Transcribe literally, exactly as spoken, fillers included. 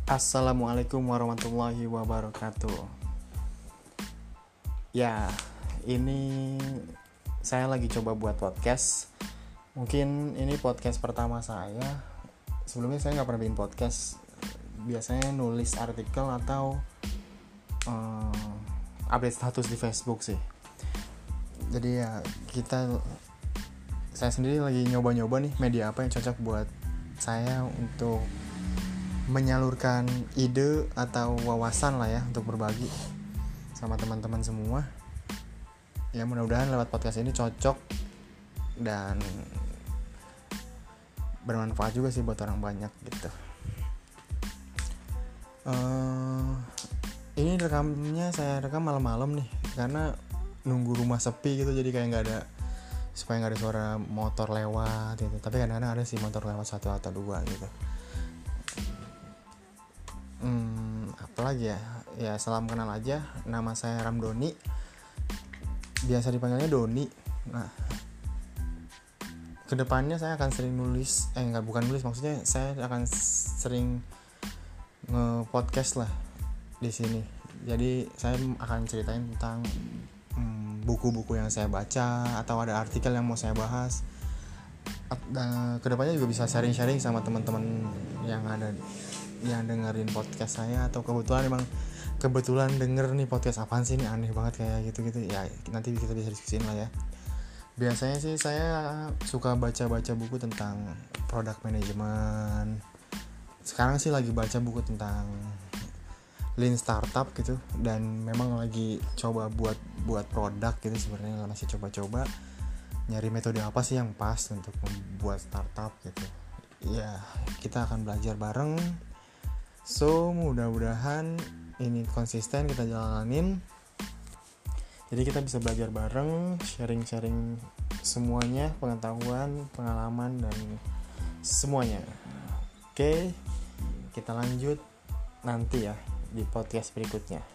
Assalamualaikum warahmatullahi wabarakatuh. Ya, ini saya lagi coba buat podcast. Mungkin ini podcast pertama saya. Sebelumnya saya nggak pernah bikin podcast. Biasanya nulis artikel atau um, update status di Facebook sih. Jadi ya kita, saya sendiri lagi nyoba-nyoba nih media apa yang cocok buat saya untuk menyalurkan ide atau wawasan lah ya, untuk berbagi sama teman-teman semua. Ya mudah-mudahan lewat podcast ini cocok dan bermanfaat juga sih buat orang banyak gitu. Uh, ini rekamnya saya rekam malam-malam nih, karena nunggu rumah sepi gitu, jadi kayak nggak ada, supaya nggak ada suara motor lewat gitu. Tapi kadang-kadang ada sih motor lewat satu atau dua gitu. Hmm, apalagi ya? Ya salam kenal aja. Nama saya Ramdoni. Biasa dipanggilnya Doni. Nah, kedepannya saya akan sering nulis. Eh nggak, bukan nulis, maksudnya saya akan sering nge-podcast lah di sini. Jadi saya akan ceritain tentang hmm, buku-buku yang saya baca, atau ada artikel yang mau saya bahas. Dan kedepannya juga bisa sharing-sharing sama teman-teman yang ada, yang dengerin podcast saya, atau kebetulan emang kebetulan denger nih podcast apaan sih ini, aneh banget kayak gitu-gitu ya, nanti kita bisa diskusin lah ya. Biasanya sih saya suka baca-baca buku tentang product management. Sekarang sih lagi baca buku tentang lean startup gitu, dan memang lagi coba buat buat produk gitu. Sebenarnya masih coba-coba nyari metode apa sih yang pas untuk membuat startup gitu. Ya, kita akan belajar bareng. So, mudah-mudahan ini konsisten kita jalanin. Jadi kita bisa belajar bareng, sharing-sharing semuanya, pengetahuan, pengalaman, dan semuanya. Oke, kita lanjut nanti ya di podcast berikutnya.